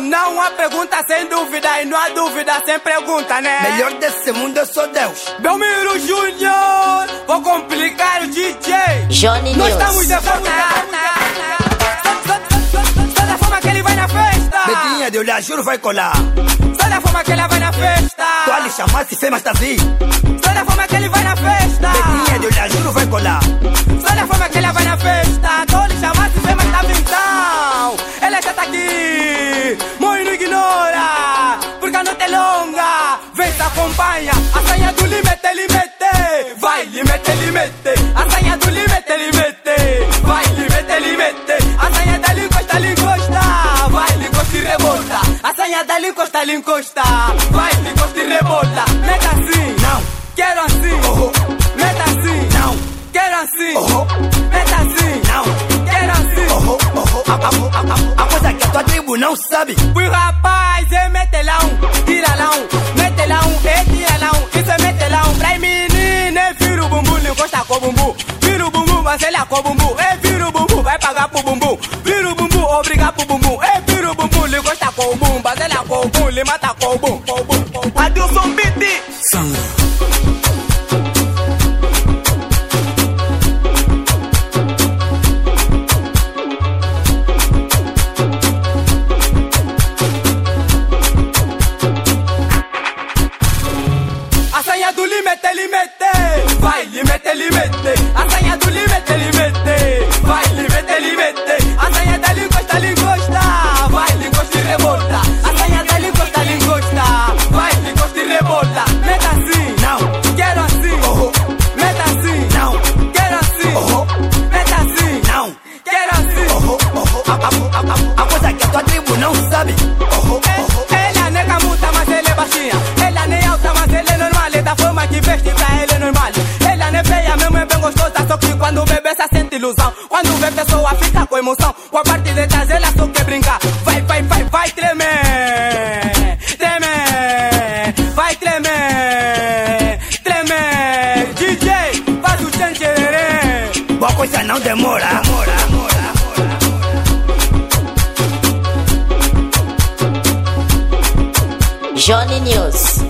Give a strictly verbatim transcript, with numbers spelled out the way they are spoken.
não há pergunta sem dúvida e não há dúvida sem pergunta, né? Melhor desse mundo eu sou Deus. Belmiro Júnior, vou complicar o D J. Johnny Nós News. estamos de volta. Só da forma que ele vai na festa. Betinha de olhar, juro vai colar. Só da forma que ele vai na festa. Tu ali chamasse fê, mas tá vi. Só da forma que ele vai na festa. Betinha de olhar, juro vai colar. Só da forma que ele vai na festa. Tô lhe chamasse fê, mas tá vintão. Ela já tá aqui, mãe não ignora, porque a noite é longa. Vem se acompanha, a senha do limite, limite. Vai, limite, limite. A senha do limite, limite. Vai, limite, limite. A senha da encosta, encosta. Vai, encosta e rebota. A senha da encosta, encosta. Vai, encosta e rebota. Meta assim, Não, quero assim. oh, Meta assim, não, quero assim. oh, Meta assim, não, quero assim. oh, oh, a, a, a, a, a coisa que a tua tribo não sabe. Fui rapaz, é metelão, tira lá um, metelão, é tira lá um, isso é metelão. Pra menina, é vira o bumbum, não encosta com o bumbum. Vira o bumbum, vaselha com o bumbum, é vira o bumbum, vai pagar pro bumbum. Vira o bumbum, obriga pro bumbum, é vira o bumbum, lhe encosta com o bumbum, vaselha com o bumbum, lhe mata com o bumbum, com o bumbum, com o bumbum. Adilson Beat. Sangue. A senha do limite, limite. Vai, limite, limite. A senha do limite, limite. Vai, limite, limite. A senha da encosta, encosta. Vai, encosta e rebota. A senha da encosta, encosta. Vai, encosta e rebota. Meta assim, Não, quero assim. oh, Meta assim, não, quero assim. oh, Meta assim, não, quero assim. oh, oh, a, a, a, a, a coisa que a tua tribo não sabe. Oh, oh, Ela nem camuta, mas ela é baixinha. Ela nem alta, mas ela é normal. É da forma que veste pra ela é normal. Ela nem feia, mesmo é bem gostosa. Só que quando o bebê se sente ilusão. Quando vê pessoa fica com emoção. Com a parte de trás ela só quer brincar. Vai, vai, vai, vai tremer. Tremer. Vai tremer. Tremer. D J, faz o tchan-tchererê. boa coisa não demora. Demora, demora, demora. Johnny News.